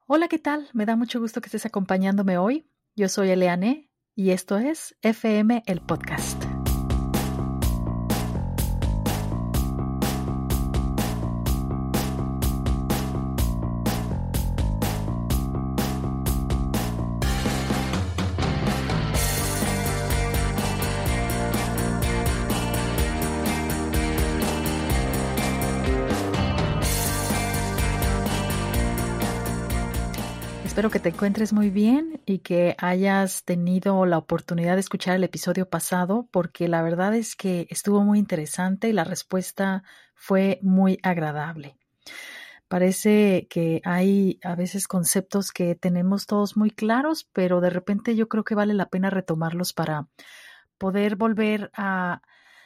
Hola, ¿qué tal? Me da mucho gusto que estés acompañándome hoy. Yo soy Eleane y esto es FM el Podcast. Espero que te encuentres muy bien y que hayas tenido la oportunidad de escuchar el episodio pasado, porque la verdad es que estuvo muy interesante y la respuesta fue muy agradable. Parece que hay a veces conceptos que tenemos todos muy claros, pero de repente yo creo que vale la pena retomarlos para poder volver a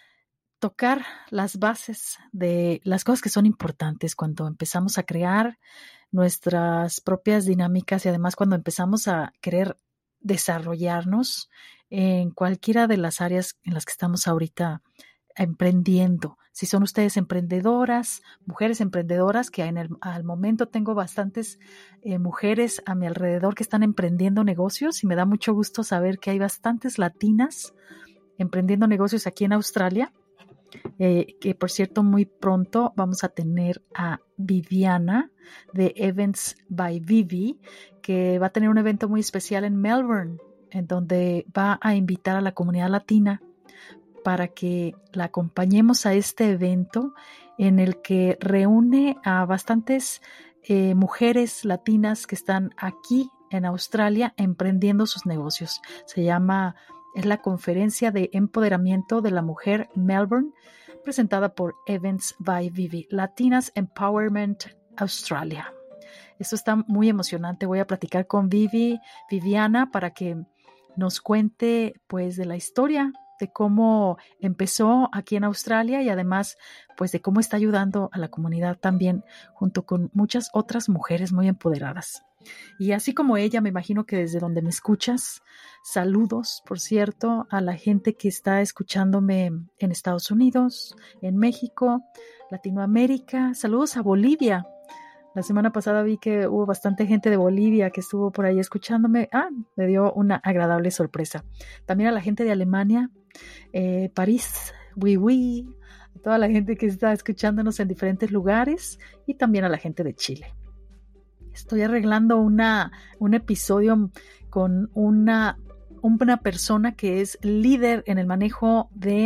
tocar las bases de las cosas que son importantes cuando empezamos a crear nuestras propias dinámicas y además cuando empezamos a querer desarrollarnos en cualquiera de las áreas en las que estamos ahorita emprendiendo. Si son ustedes emprendedoras, mujeres emprendedoras, que al momento tengo bastantes mujeres a mi alrededor que están emprendiendo negocios y me da mucho gusto saber que hay bastantes latinas emprendiendo negocios aquí en Australia. Que por cierto muy pronto vamos a tener a Viviana de Events by Vivi, que va a tener un evento muy especial en Melbourne, en donde va a invitar a la comunidad latina para que la acompañemos a este evento en el que reúne a bastantes mujeres latinas que están aquí en Australia emprendiendo sus negocios. Es la conferencia de empoderamiento de la mujer Melbourne, presentada por Events by Vivi, Latinas Empowerment Australia. Esto está muy emocionante. Voy a platicar con Viviana, para que nos cuente pues de la historia de cómo empezó aquí en Australia y además pues de cómo está ayudando a la comunidad también junto con muchas otras mujeres muy empoderadas. Y así como ella, me imagino que desde donde me escuchas, saludos, por cierto, a la gente que está escuchándome en Estados Unidos, en México, Latinoamérica. Saludos a Bolivia. La semana pasada vi que hubo bastante gente de Bolivia que estuvo por ahí escuchándome. Me dio una agradable sorpresa. También a la gente de Alemania, París, oui, a toda la gente que está escuchándonos en diferentes lugares y también a la gente de Chile. Estoy arreglando un episodio con una persona que es líder en el manejo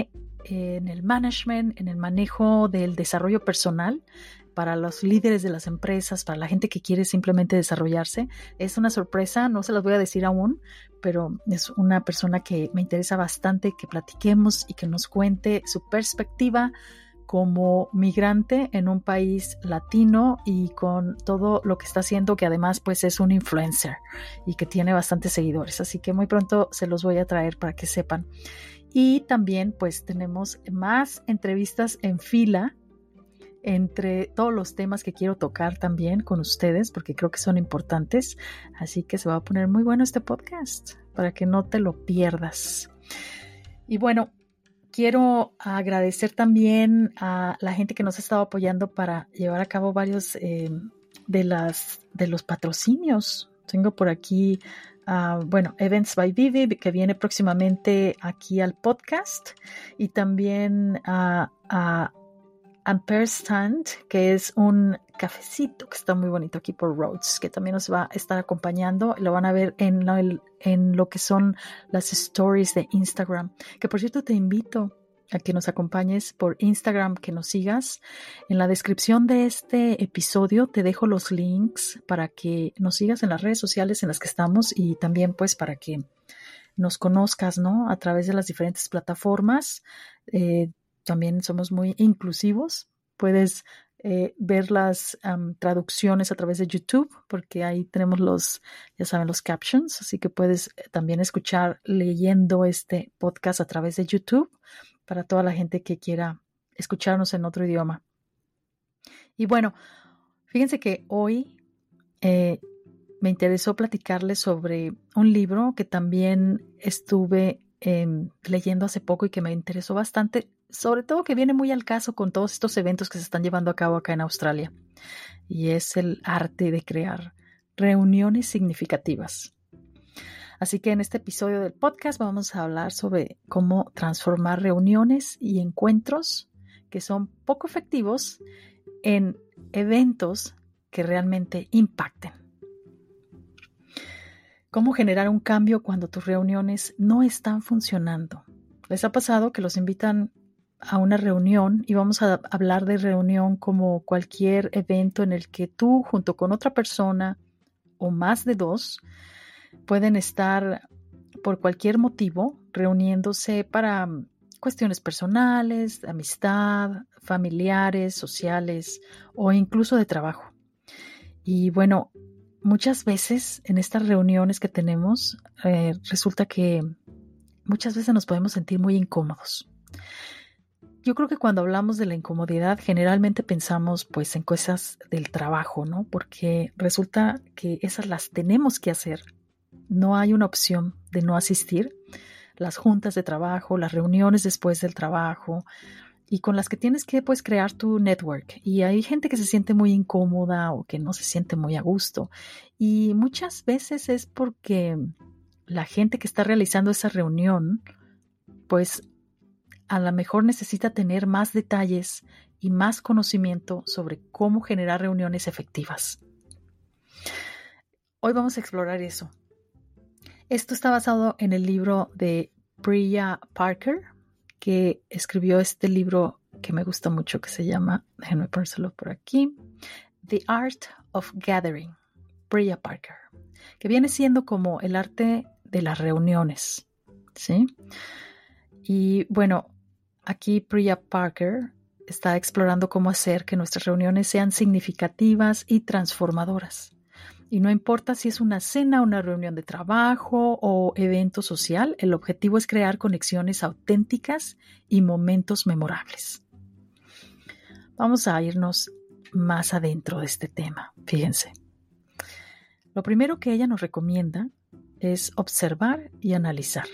en el management, en el manejo del desarrollo personal para los líderes de las empresas, para la gente que quiere simplemente desarrollarse. Es una sorpresa, no se las voy a decir aún, pero es una persona que me interesa bastante que platiquemos y que nos cuente su perspectiva como migrante en un país latino y con todo lo que está haciendo, que además pues es un influencer y que tiene bastantes seguidores, así que muy pronto se los voy a traer para que sepan. Y también pues tenemos más entrevistas en fila entre todos los temas que quiero tocar también con ustedes, porque creo que son importantes, así que se va a poner muy bueno este podcast para que no te lo pierdas. Y bueno, quiero agradecer también a la gente que nos ha estado apoyando para llevar a cabo varios de los patrocinios. Tengo por aquí, Events by Vivi, que viene próximamente aquí al podcast, y también a Ampersand, que es un cafecito que está muy bonito aquí por Rhodes, que también nos va a estar acompañando. Lo van a ver en lo que son las stories de Instagram, que por cierto te invito a que nos acompañes por Instagram, que nos sigas. En la descripción de este episodio te dejo los links para que nos sigas en las redes sociales en las que estamos y también pues para que nos conozcas, ¿no? A través de las diferentes plataformas. También somos muy inclusivos. Puedes ver las traducciones a través de YouTube, porque ahí tenemos ya saben, los captions, así que puedes también escuchar leyendo este podcast a través de YouTube para toda la gente que quiera escucharnos en otro idioma. Y bueno, fíjense que hoy me interesó platicarles sobre un libro que también estuve leyendo hace poco y que me interesó bastante, sobre todo que viene muy al caso con todos estos eventos que se están llevando a cabo acá en Australia, y es el arte de crear reuniones significativas. Así que en este episodio del podcast vamos a hablar sobre cómo transformar reuniones y encuentros que son poco efectivos en eventos que realmente impacten. ¿Cómo generar un cambio cuando tus reuniones no están funcionando? ¿Les ha pasado que los invitan a una reunión? Y vamos a hablar de reunión como cualquier evento en el que tú, junto con otra persona o más de dos, pueden estar por cualquier motivo reuniéndose para cuestiones personales, de amistad, familiares, sociales o incluso de trabajo. Y bueno, muchas veces en estas reuniones que tenemos, resulta que muchas veces nos podemos sentir muy incómodos. Yo creo que cuando hablamos de la incomodidad, generalmente pensamos pues en cosas del trabajo, ¿no? Porque resulta que esas las tenemos que hacer. No hay una opción de no asistir. Las juntas de trabajo, las reuniones después del trabajo y con las que tienes que pues crear tu network. Y hay gente que se siente muy incómoda o que no se siente muy a gusto. Y muchas veces es porque la gente que está realizando esa reunión pues a lo mejor necesita tener más detalles y más conocimiento sobre cómo generar reuniones efectivas. Hoy vamos a explorar eso. Esto está basado en el libro de Priya Parker, que escribió este libro que me gusta mucho, que se llama, déjenme ponérselo por aquí, The Art of Gathering, Priya Parker, que viene siendo como el arte de las reuniones, ¿sí? Y bueno, aquí Priya Parker está explorando cómo hacer que nuestras reuniones sean significativas y transformadoras. Y no importa si es una cena, una reunión de trabajo o evento social, el objetivo es crear conexiones auténticas y momentos memorables. Vamos a irnos más adentro de este tema. Fíjense. Lo primero que ella nos recomienda es observar y analizar.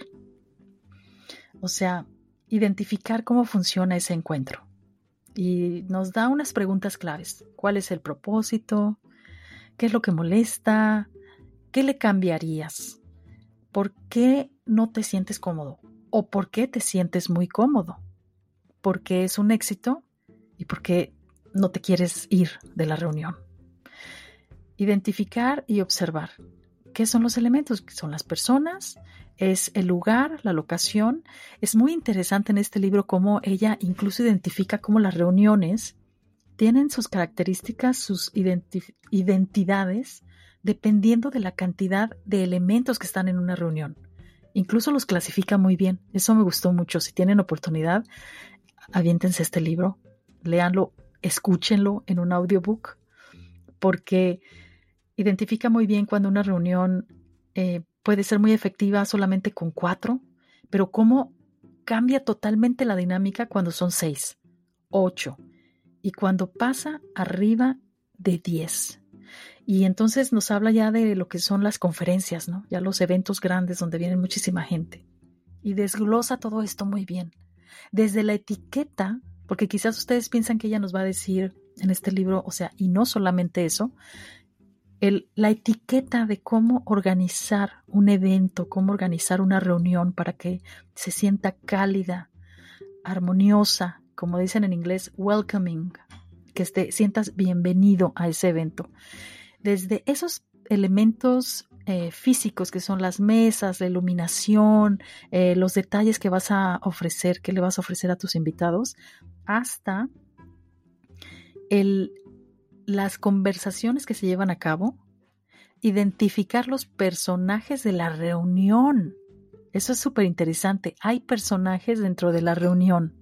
O sea, identificar cómo funciona ese encuentro. Y nos da unas preguntas claves. ¿Cuál es el propósito? ¿Qué es lo que molesta? ¿Qué le cambiarías? ¿Por qué no te sientes cómodo? ¿O por qué te sientes muy cómodo? ¿Por qué es un éxito? ¿Y por qué no te quieres ir de la reunión? Identificar y observar. ¿Qué son los elementos? ¿Son las personas? ¿Es el lugar? ¿La locación? Es muy interesante en este libro cómo ella incluso identifica cómo las reuniones tienen sus características, sus identidades, dependiendo de la cantidad de elementos que están en una reunión. Incluso los clasifica muy bien. Eso me gustó mucho. Si tienen oportunidad, aviéntense este libro, léanlo, escúchenlo en un audiobook, porque identifica muy bien cuando una reunión puede ser muy efectiva solamente con 4, pero cómo cambia totalmente la dinámica cuando son 6, 8 y cuando pasa arriba de 10. Y entonces nos habla ya de lo que son las conferencias, ¿no? Ya los eventos grandes donde viene muchísima gente. Y desglosa todo esto muy bien. Desde la etiqueta, porque quizás ustedes piensan que ella nos va a decir en este libro, o sea, y no solamente eso, la etiqueta de cómo organizar un evento, cómo organizar una reunión para que se sienta cálida, armoniosa, como dicen en inglés, welcoming, que te sientas bienvenido a ese evento. Desde esos elementos físicos que son las mesas, la iluminación, los detalles que vas a ofrecer, que le vas a ofrecer a tus invitados, hasta las conversaciones que se llevan a cabo, identificar los personajes de la reunión. Eso es súper interesante. Hay personajes dentro de la reunión.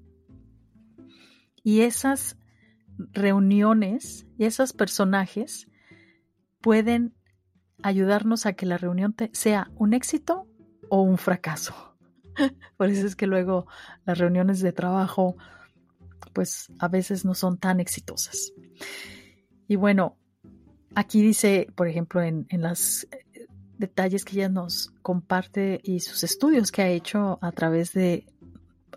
Y esas reuniones y esos personajes pueden ayudarnos a que la reunión sea un éxito o un fracaso. Por eso es que luego las reuniones de trabajo pues a veces no son tan exitosas. Y bueno, aquí dice, por ejemplo, en los detalles que ella nos comparte y sus estudios que ha hecho a través de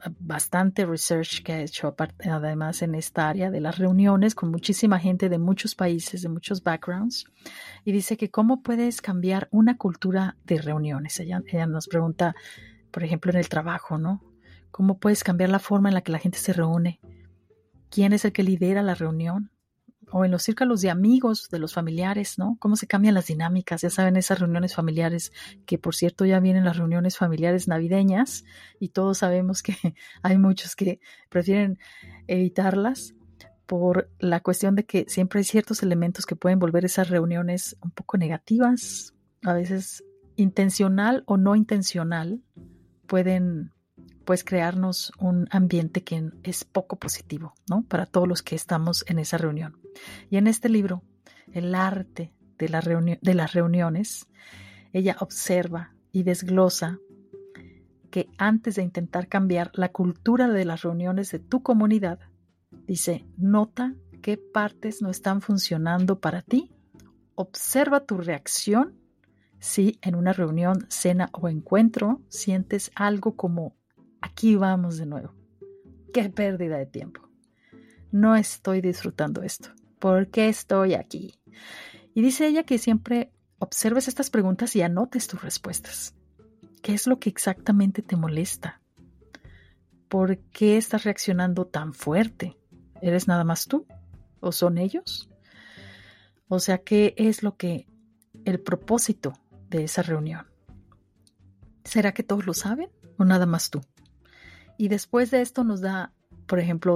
bastante research que ha hecho además en esta área de las reuniones con muchísima gente de muchos países, de muchos backgrounds, y dice que cómo puedes cambiar una cultura de reuniones. Ella nos pregunta, por ejemplo, en el trabajo, ¿no? ¿Cómo puedes cambiar la forma en la que la gente se reúne? ¿Quién es el que lidera la reunión? O en los círculos de amigos, de los familiares, ¿no? Cómo se cambian las dinámicas. Ya saben, esas reuniones familiares, que por cierto ya vienen las reuniones familiares navideñas y todos sabemos que hay muchos que prefieren evitarlas por la cuestión de que siempre hay ciertos elementos que pueden volver esas reuniones un poco negativas, a veces intencional o no intencional, pueden pues crearnos un ambiente que es poco positivo, ¿no? Para todos los que estamos en esa reunión. Y en este libro, El arte de las reuniones, ella observa y desglosa que antes de intentar cambiar la cultura de las reuniones de tu comunidad, dice, nota qué partes no están funcionando para ti, observa tu reacción si en una reunión, cena o encuentro sientes algo como aquí vamos de nuevo. ¡Qué pérdida de tiempo! No estoy disfrutando esto. ¿Por qué estoy aquí? Y dice ella que siempre observes estas preguntas y anotes tus respuestas. ¿Qué es lo que exactamente te molesta? ¿Por qué estás reaccionando tan fuerte? ¿Eres nada más tú? ¿O son ellos? O sea, ¿qué es el propósito de esa reunión? ¿Será que todos lo saben o nada más tú? Y después de esto nos da, por ejemplo,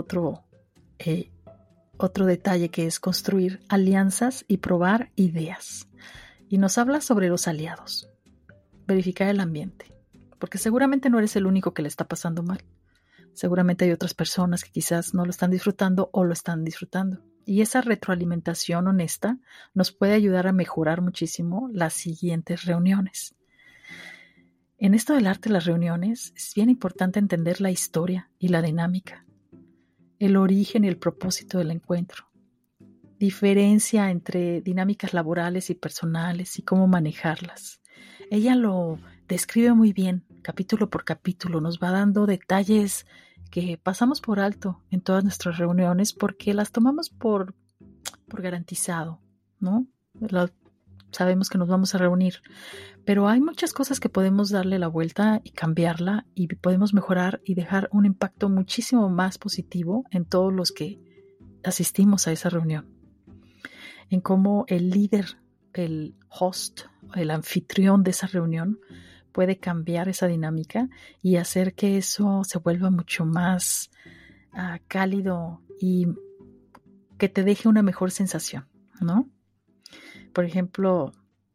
otro detalle que es construir alianzas y probar ideas. Y nos habla sobre los aliados, verificar el ambiente, porque seguramente no eres el único que le está pasando mal. Seguramente hay otras personas que quizás no lo están disfrutando o lo están disfrutando. Y esa retroalimentación honesta nos puede ayudar a mejorar muchísimo las siguientes reuniones. En esto del arte de las reuniones es bien importante entender la historia y la dinámica, el origen y el propósito del encuentro, diferencia entre dinámicas laborales y personales y cómo manejarlas. Ella lo describe muy bien, capítulo por capítulo, nos va dando detalles que pasamos por alto en todas nuestras reuniones porque las tomamos por garantizado, ¿no? Sabemos que nos vamos a reunir, pero hay muchas cosas que podemos darle la vuelta y cambiarla y podemos mejorar y dejar un impacto muchísimo más positivo en todos los que asistimos a esa reunión. En cómo el líder, el host, el anfitrión de esa reunión puede cambiar esa dinámica y hacer que eso se vuelva mucho más cálido y que te deje una mejor sensación, ¿no? Por ejemplo,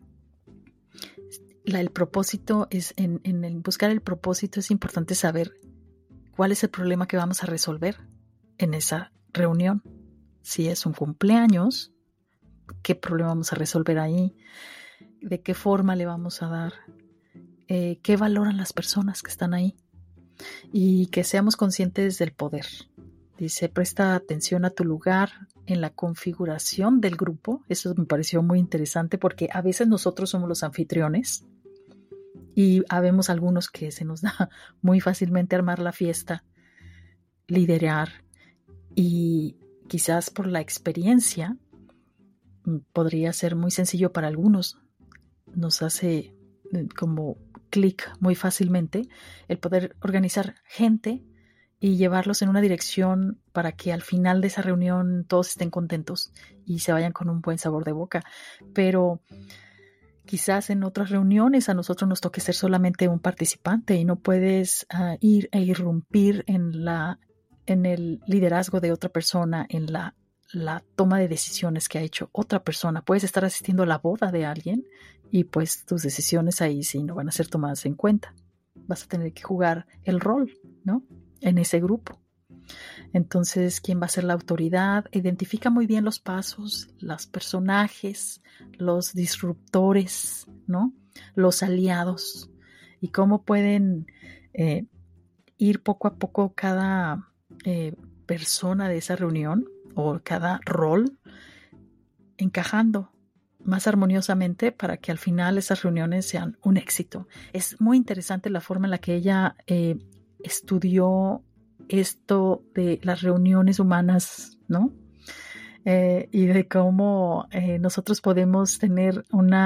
el propósito es en buscar el propósito es importante saber cuál es el problema que vamos a resolver en esa reunión. Si es un cumpleaños, ¿qué problema vamos a resolver ahí? ¿De qué forma le vamos a dar? ¿Qué valoran las personas que están ahí? Y que seamos conscientes del poder. Dice, presta atención a tu lugar en la configuración del grupo. Eso me pareció muy interesante porque a veces nosotros somos los anfitriones y habemos algunos que se nos da muy fácilmente armar la fiesta, liderar y quizás por la experiencia podría ser muy sencillo para algunos. Nos hace como clic muy fácilmente el poder organizar gente y llevarlos en una dirección para que al final de esa reunión todos estén contentos y se vayan con un buen sabor de boca. Pero quizás en otras reuniones a nosotros nos toque ser solamente un participante y no puedes ir e irrumpir en el liderazgo de otra persona, en la toma de decisiones que ha hecho otra persona. Puedes estar asistiendo a la boda de alguien y pues tus decisiones ahí sí no van a ser tomadas en cuenta. Vas a tener que jugar el rol, ¿no? En ese grupo. Entonces, ¿quién va a ser la autoridad? Identifica muy bien los pasos, los personajes, los disruptores, ¿no? Los aliados y cómo pueden ir poco a poco cada persona de esa reunión o cada rol encajando más armoniosamente para que al final esas reuniones sean un éxito. Es muy interesante la forma en la que ella estudió esto de las reuniones humanas, ¿no? Y de cómo nosotros podemos tener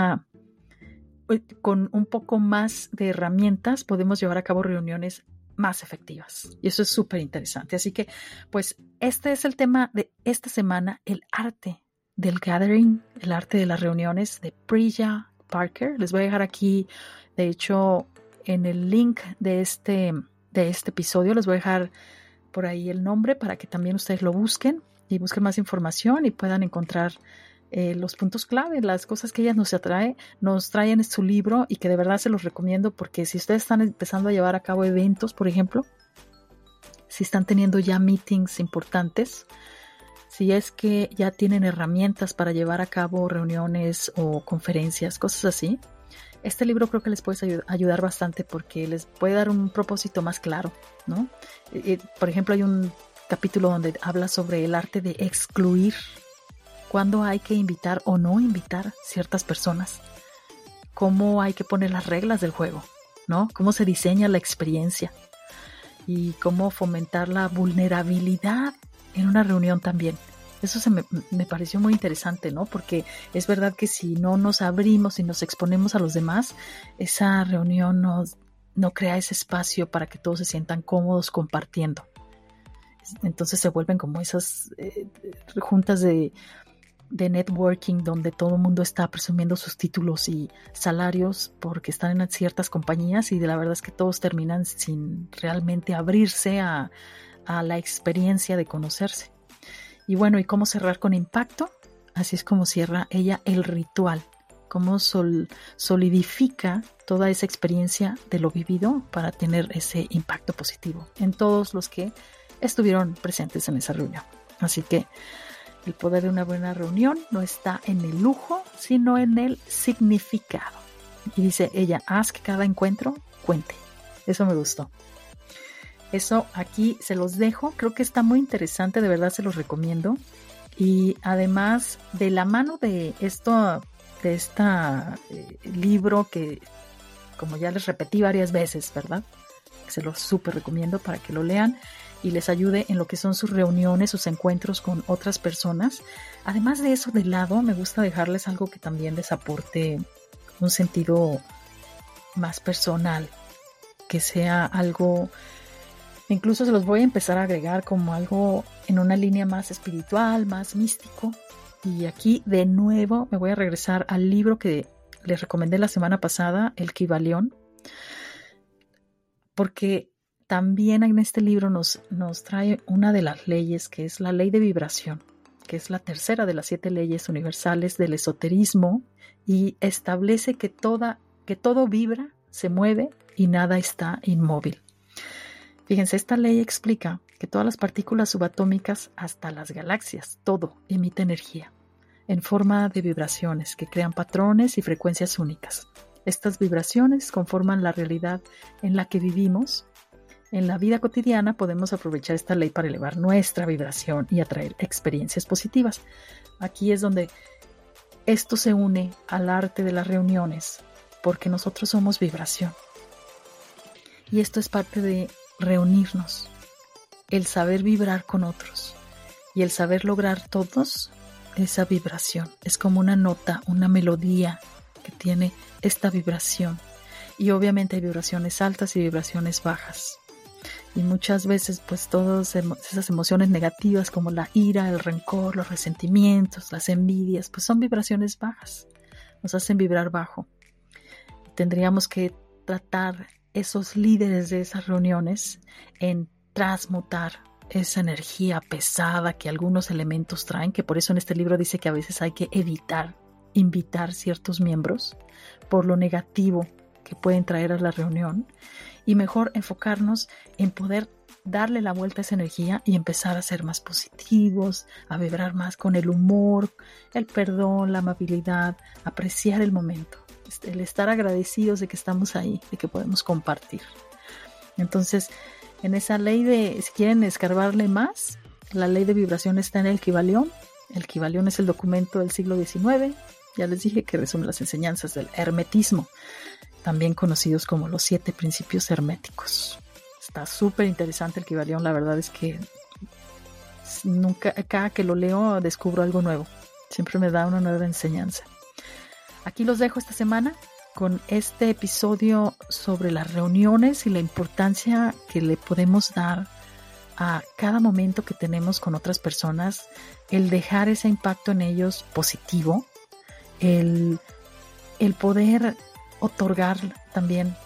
con un poco más de herramientas, podemos llevar a cabo reuniones más efectivas. Y eso es súper interesante. Así que, pues, este es el tema de esta semana, el arte del gathering, el arte de las reuniones de Priya Parker. Les voy a dejar aquí, de hecho, en el link de este episodio, les voy a dejar por ahí el nombre para que también ustedes lo busquen y busquen más información y puedan encontrar los puntos clave, las cosas que ella nos trae en su libro, y que de verdad se los recomiendo, porque si ustedes están empezando a llevar a cabo eventos, por ejemplo, si están teniendo ya meetings importantes, si es que ya tienen herramientas para llevar a cabo reuniones o conferencias, cosas así, este libro creo que les puede ayudar bastante, porque les puede dar un propósito más claro, ¿no? Por ejemplo, hay un capítulo donde habla sobre el arte de excluir, cuándo hay que invitar o no invitar ciertas personas, cómo hay que poner las reglas del juego, ¿no? Cómo se diseña la experiencia y cómo fomentar la vulnerabilidad en una reunión también. Eso me pareció muy interesante, ¿no? Porque es verdad que si no nos abrimos y nos exponemos a los demás, esa reunión no crea ese espacio para que todos se sientan cómodos compartiendo. Entonces se vuelven como esas juntas de networking, donde todo el mundo está presumiendo sus títulos y salarios porque están en ciertas compañías, y la verdad es que todos terminan sin realmente abrirse a la experiencia de conocerse. Y bueno, ¿y cómo cerrar con impacto? Así es como cierra ella el ritual, cómo solidifica toda esa experiencia de lo vivido para tener ese impacto positivo en todos los que estuvieron presentes en esa reunión. Así que el poder de una buena reunión no está en el lujo, sino en el significado. Y dice ella, haz que cada encuentro cuente. Eso me gustó. Eso aquí se los dejo. Creo que está muy interesante, de verdad se los recomiendo. Y además, de la mano de este libro que, como ya les repetí varias veces, ¿verdad? Se los súper recomiendo para que lo lean y les ayude en lo que son sus reuniones, sus encuentros con otras personas. Además de eso, de lado, me gusta dejarles algo que también les aporte un sentido más personal, que sea algo, incluso se los voy a empezar a agregar como algo en una línea más espiritual, más místico. Y aquí de nuevo me voy a regresar al libro que les recomendé la semana pasada, el Kybalión, porque también en este libro nos trae una de las leyes, que es la ley de vibración, que es la tercera de las 7 leyes universales del esoterismo, y establece que todo vibra, se mueve y nada está inmóvil. Fíjense, esta ley explica que todas las partículas subatómicas, hasta las galaxias, todo emite energía en forma de vibraciones que crean patrones y frecuencias únicas. Estas vibraciones conforman la realidad en la que vivimos. En la vida cotidiana podemos aprovechar esta ley para elevar nuestra vibración y atraer experiencias positivas. Aquí es donde esto se une al arte de las reuniones, porque nosotros somos vibración. Y esto es parte de reunirnos, el saber vibrar con otros y el saber lograr todos esa vibración. Es como una nota, una melodía que tiene esta vibración. Y obviamente hay vibraciones altas y vibraciones bajas. Y muchas veces pues todas esas emociones negativas como la ira, el rencor, los resentimientos, las envidias, pues son vibraciones bajas. Nos hacen vibrar bajo. Tendríamos que tratar esos líderes de esas reuniones en transmutar esa energía pesada que algunos elementos traen, que por eso en este libro dice que a veces hay que evitar invitar ciertos miembros por lo negativo que pueden traer a la reunión, y mejor enfocarnos en poder darle la vuelta a esa energía y empezar a ser más positivos, a vibrar más con el humor, el perdón, la amabilidad, apreciar el momento, el estar agradecidos de que estamos ahí, de que podemos compartir. Entonces, en esa ley de, si quieren escarbarle más, la ley de vibración está en el Kybalión. El Kybalión es el documento del siglo XIX. Ya les dije que resume las enseñanzas del hermetismo, también conocidos como los 7 principios herméticos. Está súper interesante el Kybalión. La verdad es que nunca, cada que lo leo descubro algo nuevo. Siempre me da una nueva enseñanza. Aquí los dejo esta semana con este episodio sobre las reuniones y la importancia que le podemos dar a cada momento que tenemos con otras personas, el dejar ese impacto en ellos positivo, el poder otorgar también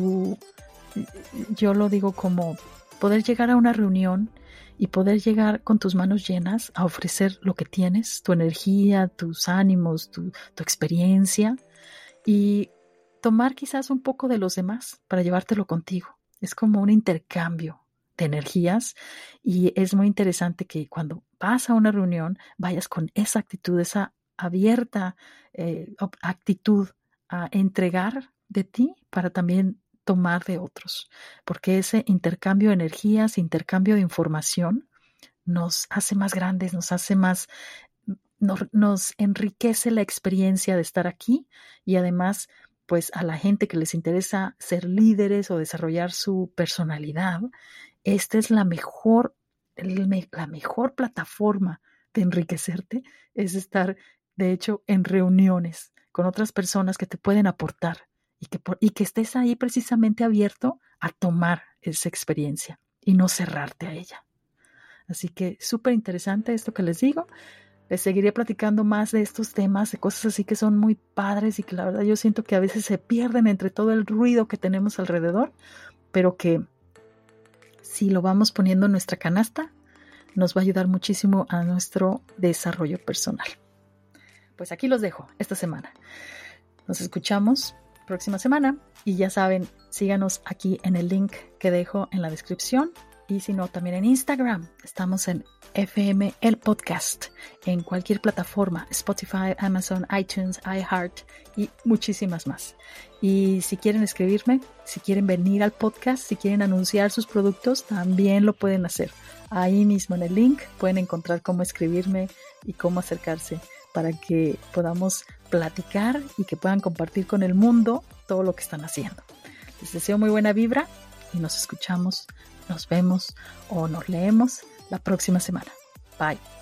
yo lo digo como poder llegar a una reunión y poder llegar con tus manos llenas a ofrecer lo que tienes, tu energía, tus ánimos, tu experiencia, y tomar quizás un poco de los demás para llevártelo contigo. Es como un intercambio de energías y es muy interesante que cuando vas a una reunión vayas con esa actitud, esa abierta actitud a entregar de ti para también tomar de otros, porque ese intercambio de energías, intercambio de información nos hace más grandes, nos enriquece la experiencia de estar aquí y además pues a la gente que les interesa ser líderes o desarrollar su personalidad, esta es la mejor plataforma de enriquecerte, es estar de hecho en reuniones con otras personas que te pueden aportar y que estés ahí precisamente abierto a tomar esa experiencia y no cerrarte a ella. Así que súper interesante esto que les digo. Les seguiré platicando más de estos temas, de cosas así que son muy padres y que la verdad yo siento que a veces se pierden entre todo el ruido que tenemos alrededor, pero que si lo vamos poniendo en nuestra canasta, nos va a ayudar muchísimo a nuestro desarrollo personal. Pues aquí los dejo esta semana. Nos escuchamos próxima semana y ya saben, síganos aquí en el link que dejo en la descripción y si no, también en Instagram. Estamos en FM El Podcast, en cualquier plataforma, Spotify, Amazon, iTunes, iHeart y muchísimas más. Y si quieren escribirme, si quieren venir al podcast, si quieren anunciar sus productos, también lo pueden hacer. Ahí mismo en el link pueden encontrar cómo escribirme y cómo acercarse para que podamos platicar y que puedan compartir con el mundo todo lo que están haciendo. Les deseo muy buena vibra y nos escuchamos, nos vemos o nos leemos la próxima semana. Bye.